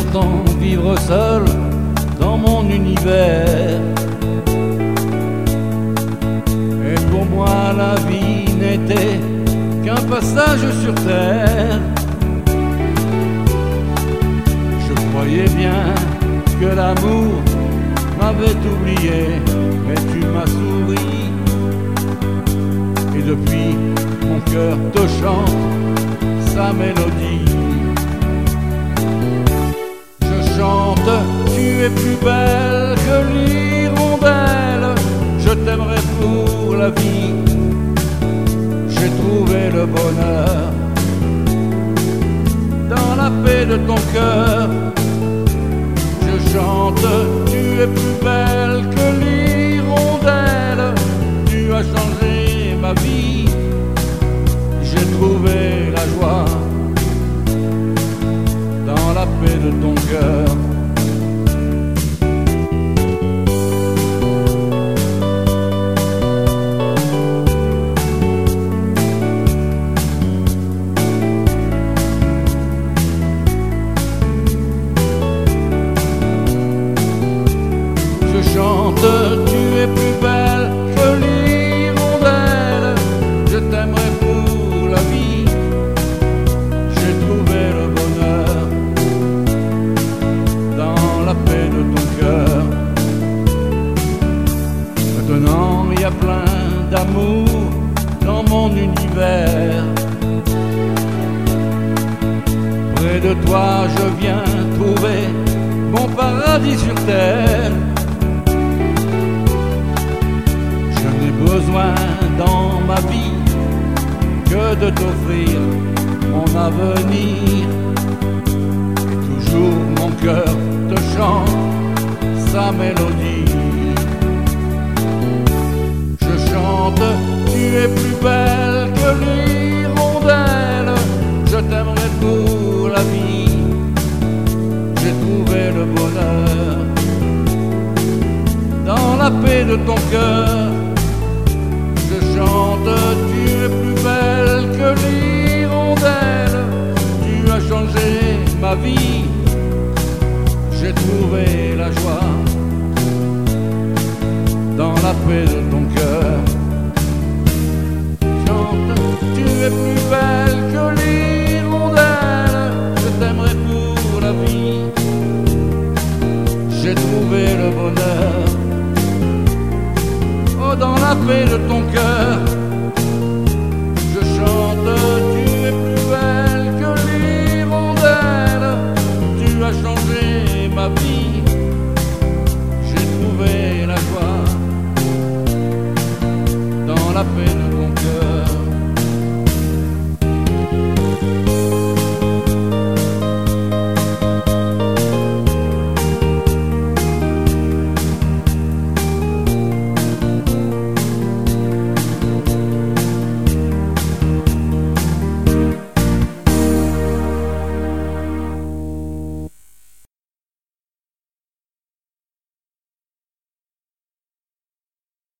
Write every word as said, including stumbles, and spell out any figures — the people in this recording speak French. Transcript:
longtemps vivre seul dans mon univers. Et pour moi la vie n'était qu'un passage sur terre. Je croyais bien que l'amour m'avait oublié, mais tu m'as souri. Et depuis mon cœur te chante sa mélodie. Je chante, tu es plus belle que l'hirondelle. Je t'aimerai pour la vie. J'ai trouvé le bonheur dans la paix de ton cœur. Je chante, tu es plus belle que l'hirondelle. Tu as changé ma vie. J'ai trouvé la joie dans la paix de ton cœur. Je chante, tu es plus belle que l'hirondelle. Je t'aimerai pour la vie. J'ai trouvé le bonheur dans la paix de ton cœur. Maintenant il y a plein d'amour dans mon univers. Près de toi je viens trouver mon paradis sur terre. Je n'ai besoin dans ma vie que de t'offrir mon avenir. Et toujours mon cœur te chante sa mélodie. Je chante, tu es plus belle que l'hirondelle. Je t'aimerai pour la vie. J'ai trouvé le bonheur dans la paix de ton cœur. Je chante, tu es plus belle que l'hirondelle. Tu as changé ma vie. J'ai trouvé la joie dans la paix de ton cœur. Chante, tu es plus belle que l'hirondelle. Je t'aimerai pour la vie. J'ai trouvé le bonheur dans la paix de ton cœur. Je chante, tu es plus belle que l'hirondelle. Tu as changé ma vie. J'ai trouvé la joie dans la paix de ton cœur.